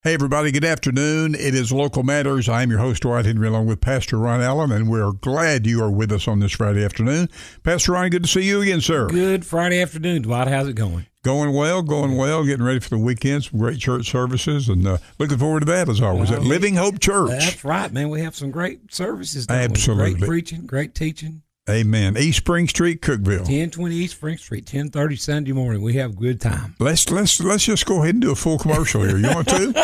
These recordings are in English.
Hey, everybody. Good afternoon. It is Local Matters. I'm your host, Dwight Henry, along with Pastor Ron Allen, and we're glad you are with us on this Friday afternoon. Pastor Ron, good to see you again, sir. Good Friday afternoon, Dwight. How's it going? Going well. Getting ready for the weekend. Some great church services, and looking forward to that, as always, at Living Hope Church. That's right, man. We have some great services. Absolutely. Great preaching, great teaching. Amen. East Spring Street, Cookeville. 1020 East Spring Street, 10:30 Sunday morning. We have a good time. Let's just go ahead and do a full commercial here. You want to?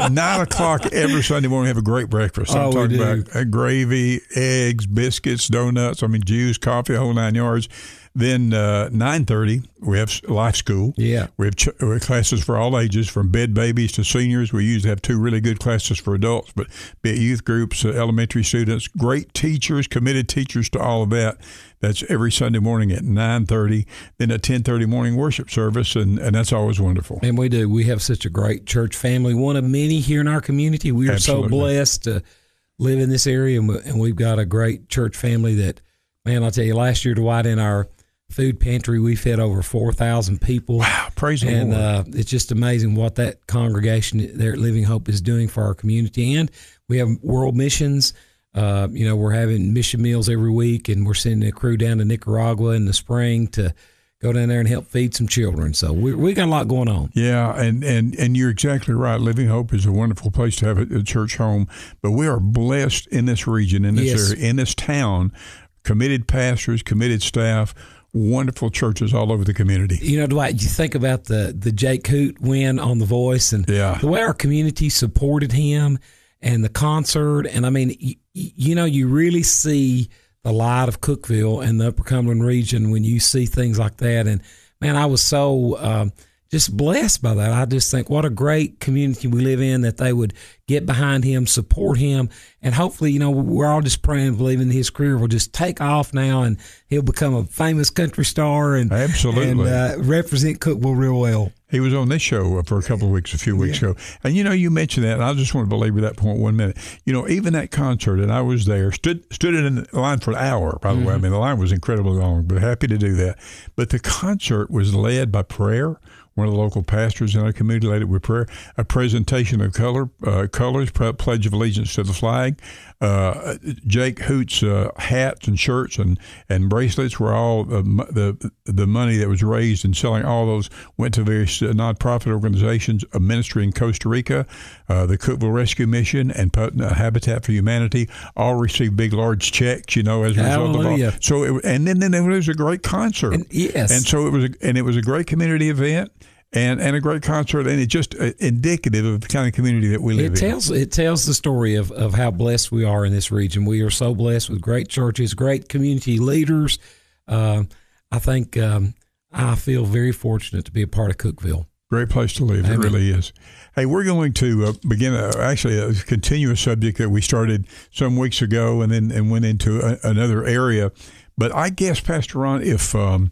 9 o'clock every Sunday morning, we have a great breakfast. I'm talking about gravy, eggs, biscuits, donuts, juice, coffee, the whole 9 yards. Then 9:30, we have life school. Yeah. We have classes for all ages, from bed babies to seniors. We usually have 2 really good classes for adults, but be it youth groups, elementary students, great teachers, committed teachers to all of that. That's every Sunday morning at 9:30. Then a 10:30 morning worship service, and that's always wonderful. And we do. We have such a great church family, one of many here in our community. We are Absolutely. so blessed to live in this area, and we've got a great church family that, man, I'll tell you, last year, Dwight, in our food pantry, we fed over 4,000 people. Wow, praise the Lord. And it's just amazing what that congregation there at Living Hope is doing for our community. And we have world missions. We're having mission meals every week, and we're sending a crew down to Nicaragua in the spring to go down there and help feed some children. So we got a lot going on. Yeah, and you're exactly right. Living Hope is a wonderful place to have a church home. But we are blessed in this region, in this area, in this town, committed pastors, committed staff, wonderful churches all over the community. You know, Dwight, you think about the Jake Hoot win on The Voice, and the way our community supported him and the concert. And you really see the light of Cookeville and the Upper Cumberland region when you see things like that. And man, I was so just blessed by that. I just think what a great community we live in, that they would get behind him, support him, and hopefully, we're all just praying and believing his career will just take off now, and he'll become a famous country star and absolutely and represent Cookeville real well. He was on this show for a couple of weeks, a few weeks ago. And, you mentioned that, and I just want to belabor that point 1 minute. Even that concert, and I was there, stood in the line for an hour, by the way. The line was incredibly long, but happy to do that. But the concert was led by prayer. One of the local pastors in our community led it with prayer, a presentation of colors, pledge of allegiance to the flag. Jake Hoot's hats and shirts and bracelets were all the money that was raised in selling all those went to various nonprofit organizations, a ministry in Costa Rica, the Cookeville Rescue Mission, and Habitat for Humanity all received big, large checks, as a result of all. So, and then there was a great concert. And so it was a great community event. And a great concert, and it's just indicative of the kind of community that we live in. It tells the story of how blessed we are in this region. We are so blessed with great churches, great community leaders. I think I feel very fortunate to be a part of Cookeville. Great place to live. Amen. It really is. Hey, we're going to begin continue a subject that we started some weeks ago and went into another area. But I guess, Pastor Ron, if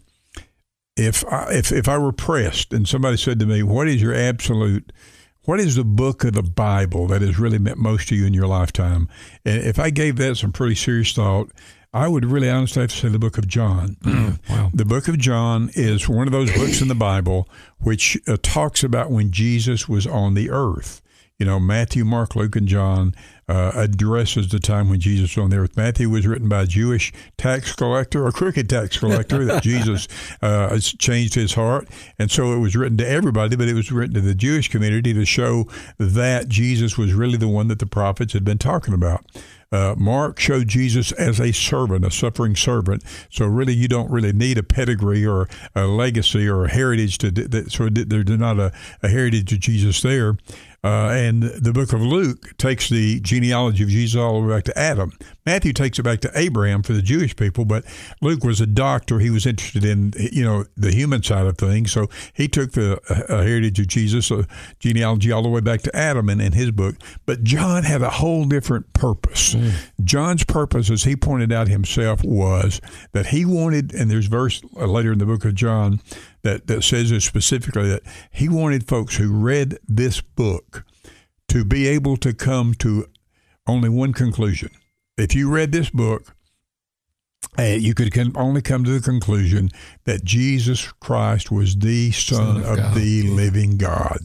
I were pressed and somebody said to me, what is the book of the Bible that has really meant most to you in your lifetime? And if I gave that some pretty serious thought, I would really honestly have to say the book of John. Wow. The book of John is one of those books in the Bible which talks about when Jesus was on the earth. Matthew, Mark, Luke, and John addresses the time when Jesus was on the earth. Matthew was written by a Jewish tax collector, a crooked tax collector that Jesus changed his heart. And so it was written to everybody, but it was written to the Jewish community to show that Jesus was really the one that the prophets had been talking about. Mark showed Jesus as a servant, a suffering servant. So really, you don't really need a pedigree or a legacy or a heritage so there's not a heritage of Jesus there. And the book of Luke takes the genealogy of Jesus all the way back to Adam. Matthew takes it back to Abraham for the Jewish people, but Luke was a doctor. He was interested in, the human side of things. So he took the heritage of Jesus, genealogy all the way back to Adam in his book. But John had a whole different purpose. John's purpose, as he pointed out himself, was that he wanted, and there's a verse later in the book of John that says this specifically, that he wanted folks who read this book to be able to come to only one conclusion. If you read this book, you could only come to the conclusion that Jesus Christ was the Son of the living God. Yeah.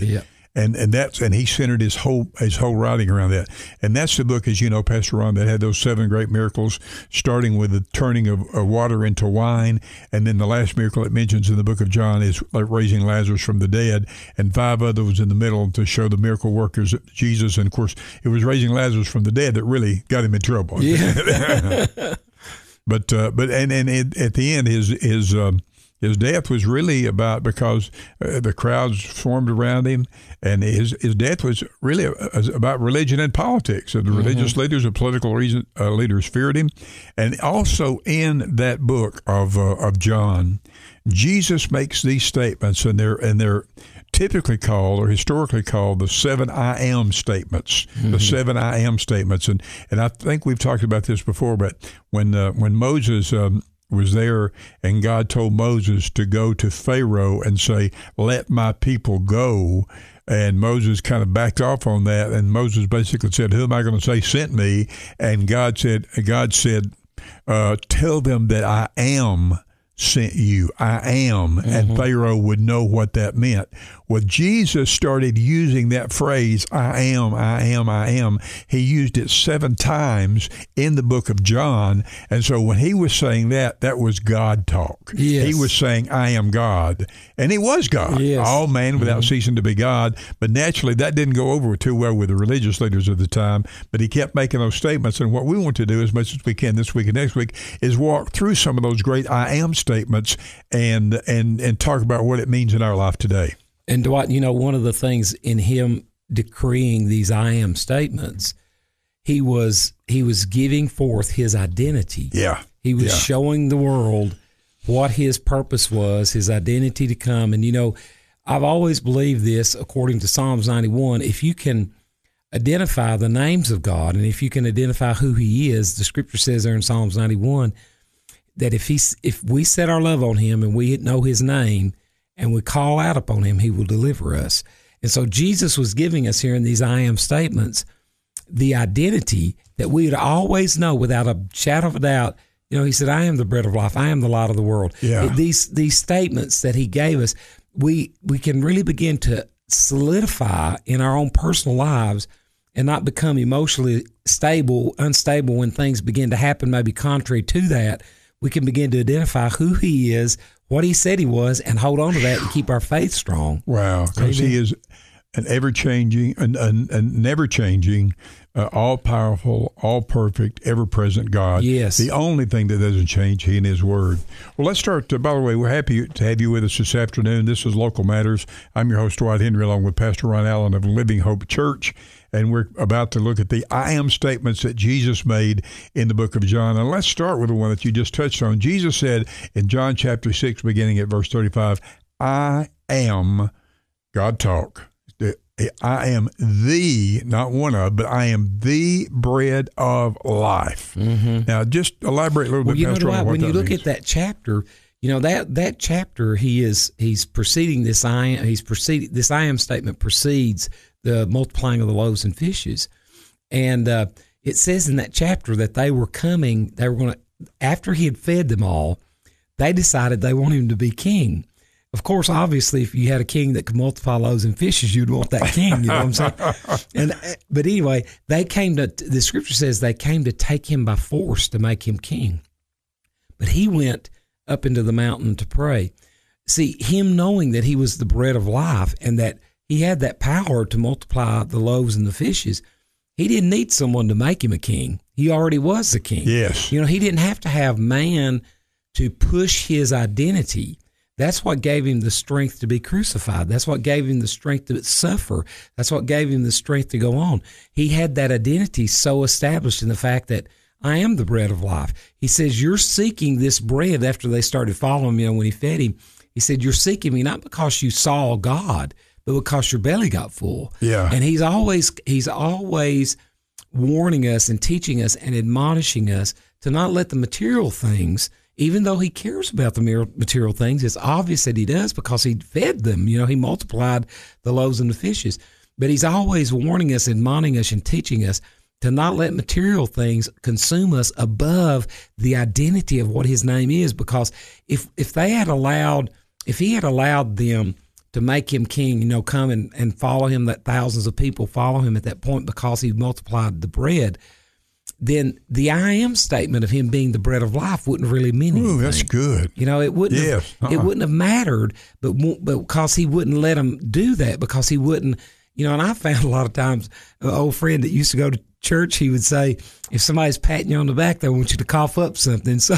And he centered his whole writing around that. And that's the book, as you know, Pastor Ron, that had those 7 great miracles, starting with the turning of water into wine, and then the last miracle it mentions in the book of John is like raising Lazarus from the dead, and 5 others in the middle to show the miracle workers of Jesus. And of course, it was raising Lazarus from the dead that really got him in trouble. Yeah. But at the end, his death was really about because the crowds formed around him, and his death was really about religion and politics. And the religious leaders and political leaders feared him. And also in that book of John, Jesus makes these statements, and they're typically called or historically called the 7 I am statements. The 7 I am statements, and I think we've talked about this before. But when Moses was there, and God told Moses to go to Pharaoh and say, "Let my people go," and Moses kind of backed off on that, and Moses basically said, "Who am I going to say sent me?" And God said, "Tell them that I am sent you. I am." And Pharaoh would know what that meant. Well, Jesus started using that phrase, I am, I am, I am. He used it 7 times in the book of John. And so when he was saying that was God talk. Yes. He was saying, I am God. And he was God. Yes. All man without ceasing to be God. But naturally, that didn't go over too well with the religious leaders of the time. But he kept making those statements. And what we want to do as much as we can this week and next week is walk through some of those great I am statements and talk about what it means in our life today. And Dwight, one of the things in him decreeing these I am statements, he was giving forth his identity. Yeah. He was showing the world what his purpose was, his identity to come. And, I've always believed this, according to Psalms 91, if you can identify the names of God and if you can identify who he is, the scripture says there in Psalms 91, that if we set our love on him and we know his name, and we call out upon him, he will deliver us. And so Jesus was giving us here in these I am statements the identity that we would always know without a shadow of a doubt. He said, I am the bread of life. I am the light of the world. Yeah. These statements that he gave us, we can really begin to solidify in our own personal lives and not become emotionally unstable when things begin to happen, maybe contrary to that. We can begin to identify who he is, what he said he was, and hold on to that and keep our faith strong. Wow, because he is an ever-changing, an never-changing, all-powerful, all-perfect, ever-present God. Yes. The only thing that doesn't change, he and his word. Well, let's start. By the way, we're happy to have you with us this afternoon. This is Local Matters. I'm your host, Dwight Henry, along with Pastor Ron Allen of Living Hope Church. And we're about to look at the I am statements that Jesus made in the book of John. And let's start with the one that you just touched on. Jesus said in John chapter 6, beginning at verse 35, I am, God talk. I am the, not one of, but I am the bread of life. Now, just elaborate a little bit, Pastor, on what when you look means. at that chapter, that chapter he's preceding this this I am statement precedes the multiplying of the loaves and fishes. And it says in that chapter that they were going to, after he had fed them all, they decided they wanted him to be king. Of course, obviously, if you had a king that could multiply loaves and fishes, you'd want that king, you know what I'm saying? But anyway, the scripture says they came to take him by force to make him king. But he went up into the mountain to pray. See, him knowing that he was the bread of life and that he had that power to multiply the loaves and the fishes, he didn't need someone to make him a king. He already was the king. Yes. He didn't have to have man to push his identity. That's what gave him the strength to be crucified. That's what gave him the strength to suffer. That's what gave him the strength to go on. He had that identity so established in the fact that I am the bread of life. He says, you're seeking this bread after they started following me when he fed him. He said, you're seeking me not because you saw God, but because your belly got full. Yeah. And he's always warning us and teaching us and admonishing us to not let the material things, even though he cares about the material things, it's obvious that he does because he fed them. He multiplied the loaves and the fishes. But he's always warning us, admonishing us, and teaching us to not let material things consume us above the identity of what his name is. Because if he had allowed them to make him king, come and follow him, that thousands of people follow him at that point because he multiplied the bread, then the I am statement of him being the bread of life wouldn't really mean anything. Ooh, that's good. It wouldn't it wouldn't have mattered, but because he wouldn't let him do that, because he wouldn't, and I found a lot of times an old friend that used to go to church, he would say, if somebody's patting you on the back, they want you to cough up something. So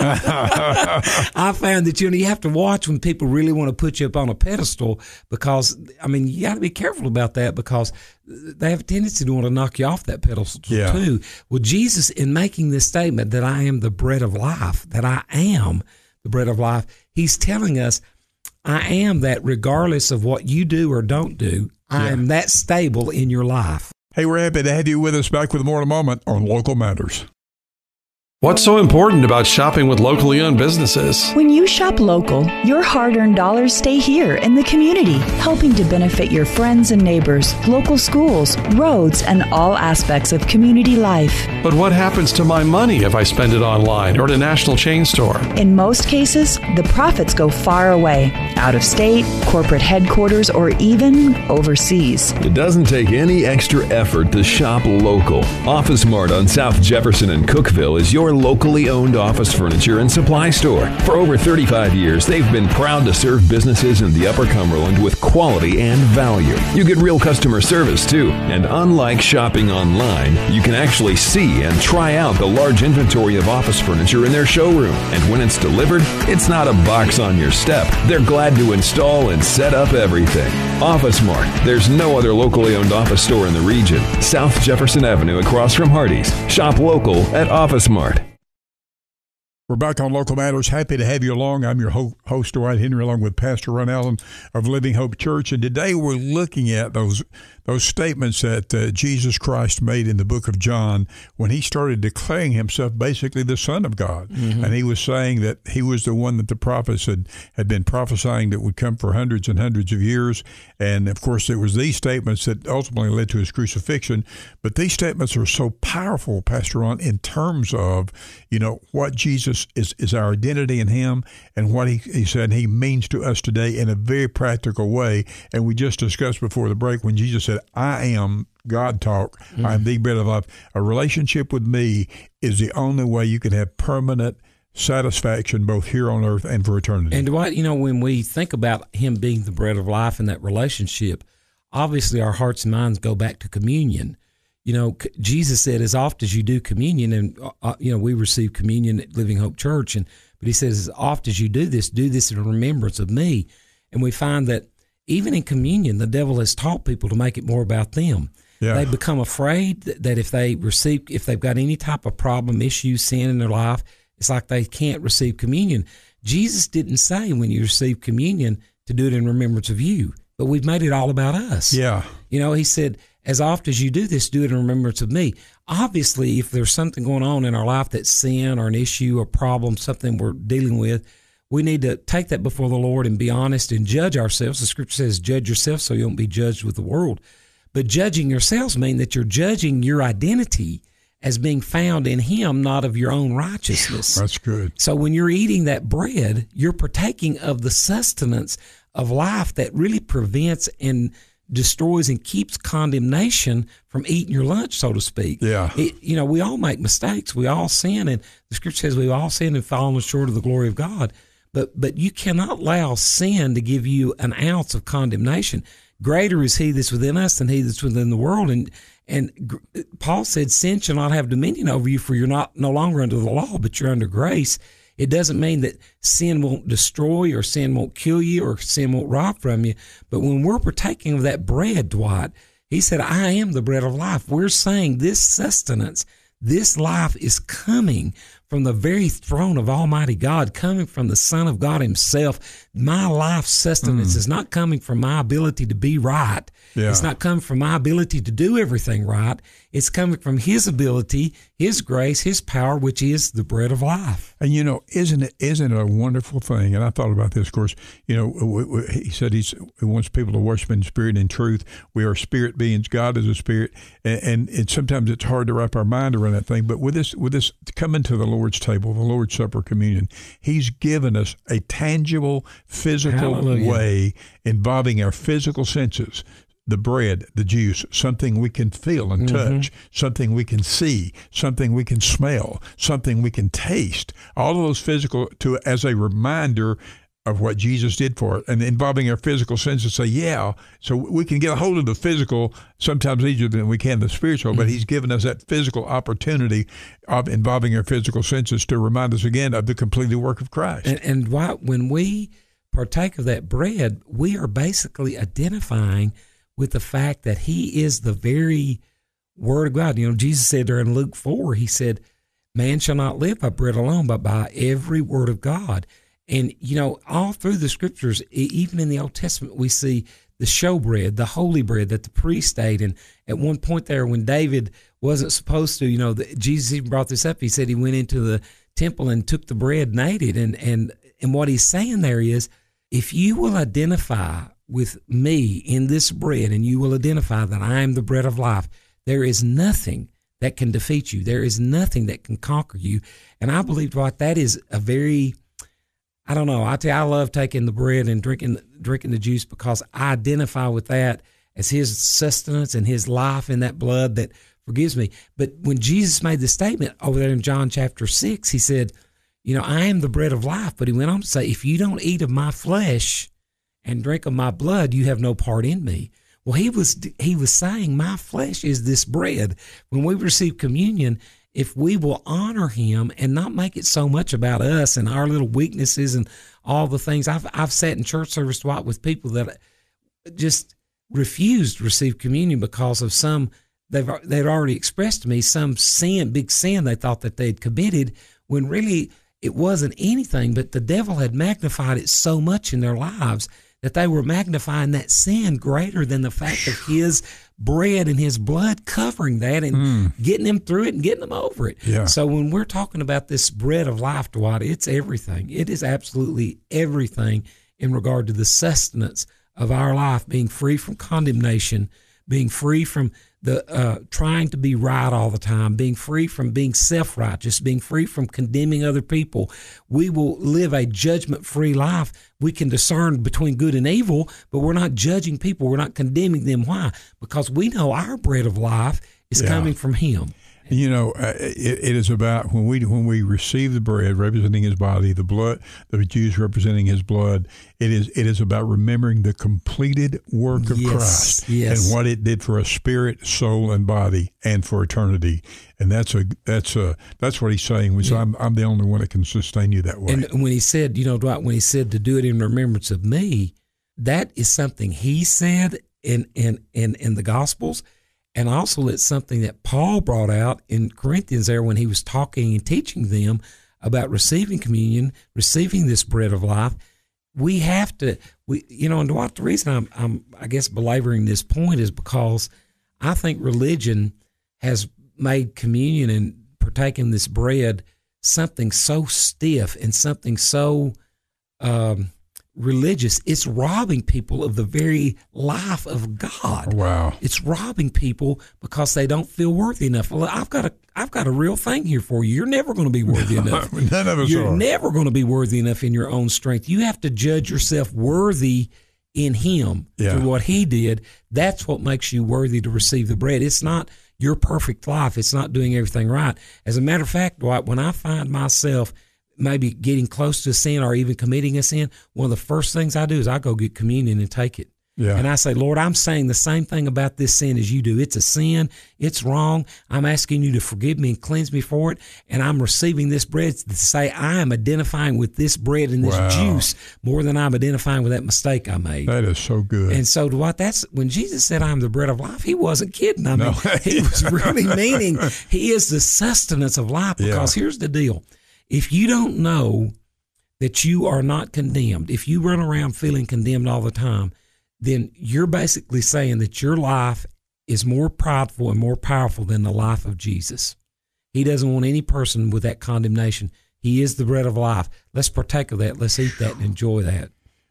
I found that, you have to watch when people really want to put you up on a pedestal, because, you got to be careful about that, because they have a tendency to want to knock you off that pedestal too. Well, Jesus, in making this statement that I am the bread of life, that I am the bread of life, he's telling us, I am that regardless of what you do or don't do. I am that stable in your life. Hey, we're happy to have you with us. Back with more in a moment on Local Matters. What's so important about shopping with locally owned businesses? When you shop local, your hard-earned dollars stay here in the community, helping to benefit your friends and neighbors, local schools, roads, and all aspects of community life. But what happens to my money if I spend it online or at a national chain store? In most cases, the profits go far away, out of state, corporate headquarters, or even overseas. It doesn't take any extra effort to shop local. Office Mart on South Jefferson and Cookeville is your locally owned office furniture and supply store. For over 35 years, they've been proud to serve businesses in the Upper Cumberland with quality and value. You get real customer service too, and unlike shopping online, you can actually see and try out the large inventory of office furniture in their showroom. And when it's delivered, it's not a box on your step. They're glad to install and set up everything. Office Mart. There's no other locally owned office store in the region. South Jefferson Avenue across from Hardee's. Shop local at Office Mart. We're back on Local Matters. Happy to have you along. I'm your host, Dwight Henry, along with Pastor Ron Allen of Living Hope Church. And today we're looking at those statements that Jesus Christ made in the book of John when he started declaring himself basically the Son of God. Mm-hmm. And he was saying that he was the one that the prophets had been prophesying that would come for hundreds and hundreds of years. And, of course, it was these statements that ultimately led to his crucifixion. But these statements are so powerful, Pastor Ron, in terms of, what Jesus is our identity in him and what he said he means to us today in a very practical way. And we just discussed before the break when Jesus said, I am God talk. Mm-hmm. I am the bread of life. A relationship with me is the only way you can have permanent satisfaction both here on earth and for eternity. And Dwight, when we think about him being the bread of life and that relationship, obviously our hearts and minds go back to communion. Jesus said, as often as you do communion, and we receive communion at Living Hope Church, but he says, as often as you do this in remembrance of me. And we find that even in communion, the devil has taught people to make it more about them. Yeah. They become afraid that if they've got any type of problem, issue, sin in their life, it's like they can't receive communion. Jesus didn't say when you receive communion to do it in remembrance of you, but we've made it all about us. Yeah. He said, as often as you do this, do it in remembrance of me. Obviously, if there's something going on in our life that's sin or an issue or problem, something we're dealing with, we need to take that before the Lord and be honest and judge ourselves. The scripture says, judge yourself so you won't be judged with the world. But judging yourselves means that you're judging your identity as being found in him, not of your own righteousness. That's good. So when you're eating that bread, you're partaking of the sustenance of life that really prevents and destroys and keeps condemnation from eating your lunch, so to speak. Yeah. We all make mistakes. We all sin, and the scripture says we've all sinned and fallen short of the glory of God. But you cannot allow sin to give you an ounce of condemnation. Greater is he that's within us than he that's within the world. And Paul said, sin shall not have dominion over you, for you're no longer under the law, but you're under grace. It doesn't mean that sin won't destroy or sin won't kill you or sin won't rob from you. But when we're partaking of that bread, Dwight, he said, I am the bread of life. We're saying this sustenance, this life is coming from the very throne of Almighty God, coming from the Son of God himself. My life sustenance is not coming from my ability to be right. Yeah. It's not coming from my ability to do everything right. It's coming from his ability, his grace, his power, which is the bread of life. And, isn't it a wonderful thing? And I thought about this, of course, he said he wants people to worship in spirit and in truth. We are spirit beings. God is a spirit. And sometimes it's hard to wrap our mind around that thing. But with this coming to the Lord's table, the Lord's Supper communion, he's given us a tangible physical way involving our physical senses. The bread, the juice, something we can feel and touch, something we can see, something we can smell, something we can taste. All of those physical as a reminder of what Jesus did for it, and involving our physical senses. Say, so we can get a hold of the physical sometimes easier than we can the spiritual, but he's given us that physical opportunity of involving our physical senses to remind us again of the completed work of Christ. And when we partake of that bread, we are basically identifying with the fact that he is the very Word of God. Jesus said there in Luke 4, he said, man shall not live by bread alone, but by every word of God. And, all through the scriptures, even in the Old Testament, we see the showbread, the holy bread that the priest ate. And at one point there, when David wasn't supposed to, Jesus even brought this up. He said he went into the temple and took the bread and ate it. And what he's saying there is, if you will identify with me in this bread, and you will identify that I am the bread of life, there is nothing that can defeat you. There is nothing that can conquer you. And I believe, Dwight, that is a very, I don't know, I love taking the bread and drinking the juice because I identify with that as his sustenance and his life in that blood that forgives me. But when Jesus made the statement over there in John chapter 6, he said, I am the bread of life. But he went on to say, if you don't eat of my flesh and drink of my blood, you have no part in me. Well, he was saying, my flesh is this bread. When we receive communion, if we will honor him and not make it so much about us and our little weaknesses and all the things. I've sat in church service, Dwight, with people that just refused to receive communion because of they'd already expressed to me some big sin they thought that they'd committed, when really it wasn't anything, but the devil had magnified it so much in their lives that they were magnifying that sin greater than the fact of his bread and his blood covering that and getting them through it and getting them over it. Yeah. So when we're talking about this bread of life, Dwight, it's everything. It is absolutely everything in regard to the sustenance of our life, being free from condemnation, being free from the trying to be right all the time, being free from being self-righteous, being free from condemning other people. We will live a judgment-free life. We can discern between good and evil, but we're not judging people. We're not condemning them. Why? Because we know our bread of life is coming from him. It is about when we receive the bread representing his body, the blood, the juice representing his blood. It is about remembering the completed work of Christ and what it did for us, spirit, soul, and body, and for eternity. And that's what he's saying. Which I'm the only one that can sustain you that way. And when he said, Dwight, when he said to do it in remembrance of me, that is something he said in the Gospels. And also it's something that Paul brought out in Corinthians there when he was talking and teaching them about receiving communion, receiving this bread of life. We have to, and Dwight, the reason I'm I guess belaboring this point is because I think religion has made communion and partaking this bread something so stiff and something so religious. It's robbing people of the very life of God. Wow. It's robbing people because they don't feel worthy enough. Well, I've got a real thing here for you. You're never going to be worthy enough. None of us You're are. never going to be worthy enough in your own strength. You have to judge yourself worthy in him through what he did. That's what makes you worthy to receive the bread. It's not your perfect life. It's not doing everything right. As a matter of fact, Dwight, when I find myself maybe getting close to a sin or even committing a sin, one of the first things I do is I go get communion and take it. Yeah. And I say, Lord, I'm saying the same thing about this sin as you do. It's a sin. It's wrong. I'm asking you to forgive me and cleanse me for it. And I'm receiving this bread to say I am identifying with this bread and this juice more than I'm identifying with that mistake I made. That is so good. And so, Dwight, that's when Jesus said, I'm the bread of life, he wasn't kidding. I mean, he was really meaning he is the sustenance of life. Because here's the deal. If you don't know that you are not condemned, if you run around feeling condemned all the time, then you're basically saying that your life is more prideful and more powerful than the life of Jesus. He doesn't want any person with that condemnation. He is the bread of life. Let's partake of that. Let's eat that and enjoy that.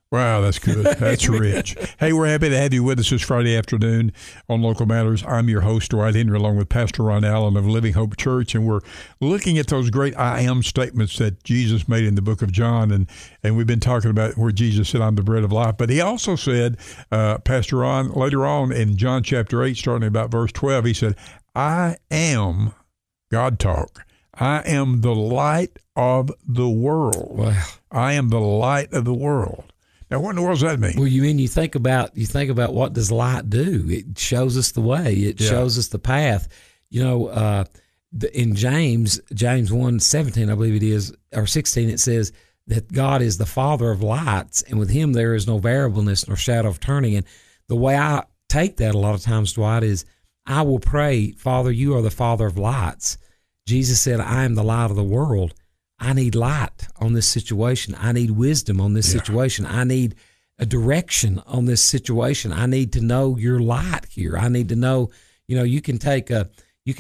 Wow, that's good. That's rich. Hey, we're happy to have you with us this Friday afternoon on Local Matters. I'm your host, Dwight Henry, along with Pastor Ron Allen of Living Hope Church, and we're looking at those great I am statements that Jesus made in the book of John, and we've been talking about where Jesus said, I'm the bread of life. But he also said, Pastor Ron, later on in John chapter 8, starting about verse 12, he said, I am, God talk, I am the light of the world. Wow. I am the light of the world. Now, what in the world does that mean? Well, you think about what does light do? It shows us the way. It shows us the path. You know, in James 1:17, I believe it is, or 16, it says that God is the Father of lights, and with Him there is no variableness nor shadow of turning. And the way I take that a lot of times, Dwight, is I will pray, Father, you are the Father of lights. Jesus said, I am the light of the world. I need light on this situation. I need wisdom on this situation. I need a direction on this situation. I need to know your light here. I need to know, you can take a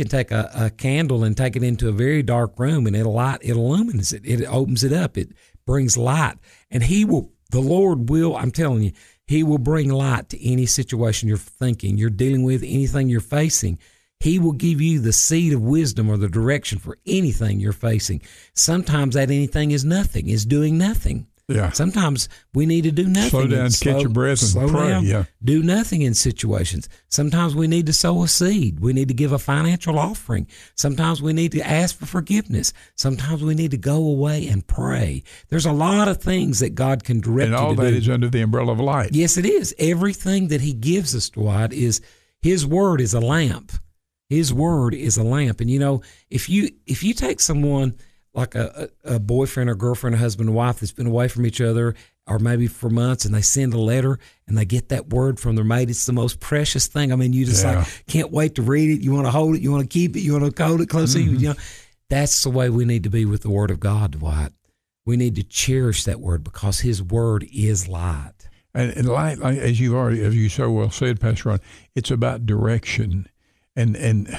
candle and take it into a very dark room, and it illumines it. It opens it up. It brings light. And the Lord will, I'm telling you, He will bring light to any situation you're thinking, you're dealing with, anything you're facing. He will give you the seed of wisdom or the direction for anything you're facing. Sometimes that anything is nothing, is doing nothing. Yeah. Sometimes we need to do nothing. Slow down, catch your breath, and pray. Down, yeah. Do nothing in situations. Sometimes we need to sow a seed. We need to give a financial offering. Sometimes we need to ask for forgiveness. Sometimes we need to go away and pray. There's a lot of things that God can direct you to do. And all that is under the umbrella of light. Yes, it is. Everything that He gives us, Dwight, is His Word is a lamp. His Word is a lamp. And, if you take someone like a boyfriend or girlfriend, a husband and wife that's been away from each other, or maybe for months, and they send a letter and they get that word from their mate, it's the most precious thing. I mean, you just can't wait to read it. You want to hold it. You want to keep it. You want to hold it close to you. That's the way we need to be with the Word of God, Dwight. We need to cherish that Word because His Word is light. And light, as you so well said, Pastor Ron, it's about direction. And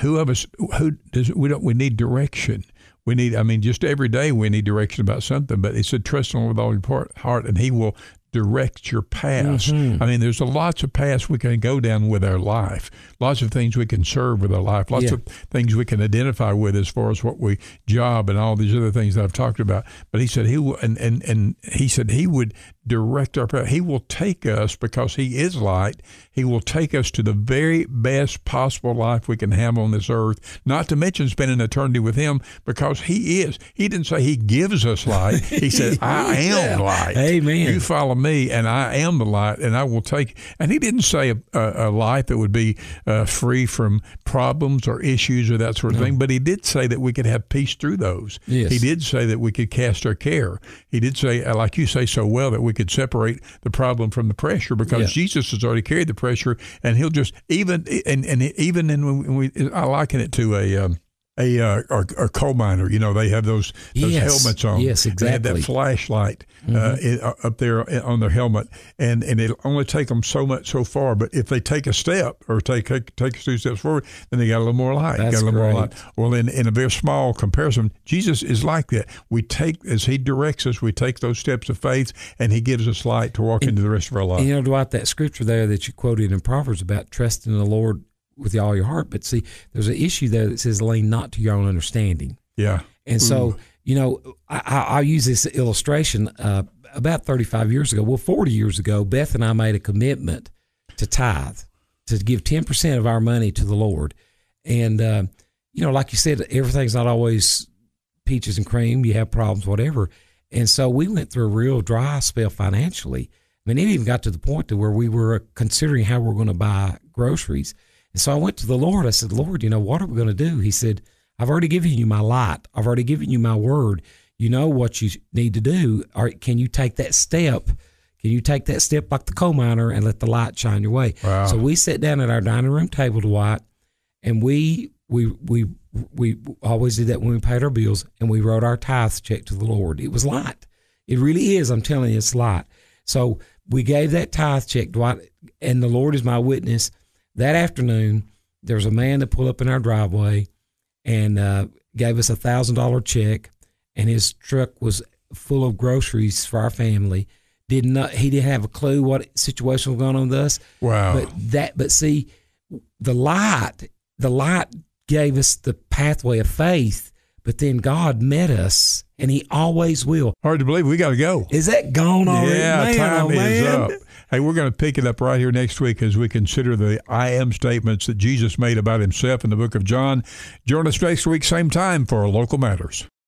we need direction. We need, just every day we need direction about something, but it said trust in the Lord with all your heart and He will direct your paths. Mm-hmm. There's lots of paths we can go down with our life, lots of things we can serve with our life, lots of things we can identify with as far as what we job and all these other things that I've talked about. But He said He will, and He said He would direct our path. He will take us, because He is light, He will take us to the very best possible life we can have on this earth, not to mention spending eternity with Him, because He is. He didn't say He gives us light. He said, I am light. Amen. You follow me, and I am the light, and I will take. And He didn't say a life that would be free from problems or issues or that sort of thing, but He did say that we could have peace through those. Yes. He did say that we could cast our care. He did say, like you say so well, that we could separate the problem from the pressure, because Jesus has already carried the pressure, and He'll just I liken it to a coal miner. They have those helmets on. Yes, exactly. They have that flashlight up there on their helmet, and it'll only take them so far. But if they take a step or take 2 steps forward, then they got a little more light. That's more light. Well, in a very small comparison, Jesus is like that. We take, as He directs us, we take those steps of faith, and He gives us light to walk into the rest of our life. And Dwight, that scripture there that you quoted in Proverbs about trusting in the Lord with all your heart. But see, there's an issue there that says lean not to your own understanding. Yeah. And so, I'll use this illustration. About 35 years ago, 40 years ago, Beth and I made a commitment to tithe, to give 10% of our money to the Lord. And, like you said, everything's not always peaches and cream. You have problems, whatever. And so we went through a real dry spell financially. It even got to the point to where we were considering how we're going to buy groceries. And so I went to the Lord. I said, Lord, what are we going to do? He said, I've already given you my light. I've already given you my word. You know what you need to do. Can you take that step? Can you take that step like the coal miner and let the light shine your way? Wow. So we sat down at our dining room table, Dwight, and we always did that when we paid our bills, and we wrote our tithe check to the Lord. It was light. It really is. I'm telling you, it's light. So we gave that tithe check, Dwight, and the Lord is my witness. That afternoon, there was a man that pulled up in our driveway and gave us $1,000 check, and his truck was full of groceries for our family. he didn't have a clue what situation was going on with us. Wow. But see, the light gave us the pathway of faith, but then God met us, and He always will. Hard to believe. We got to go. Is that gone already? Yeah, time is man. up. Hey, we're going to pick it up right here next week as we consider the I am statements that Jesus made about Himself in the book of John. Join us next week, same time, for Local Matters.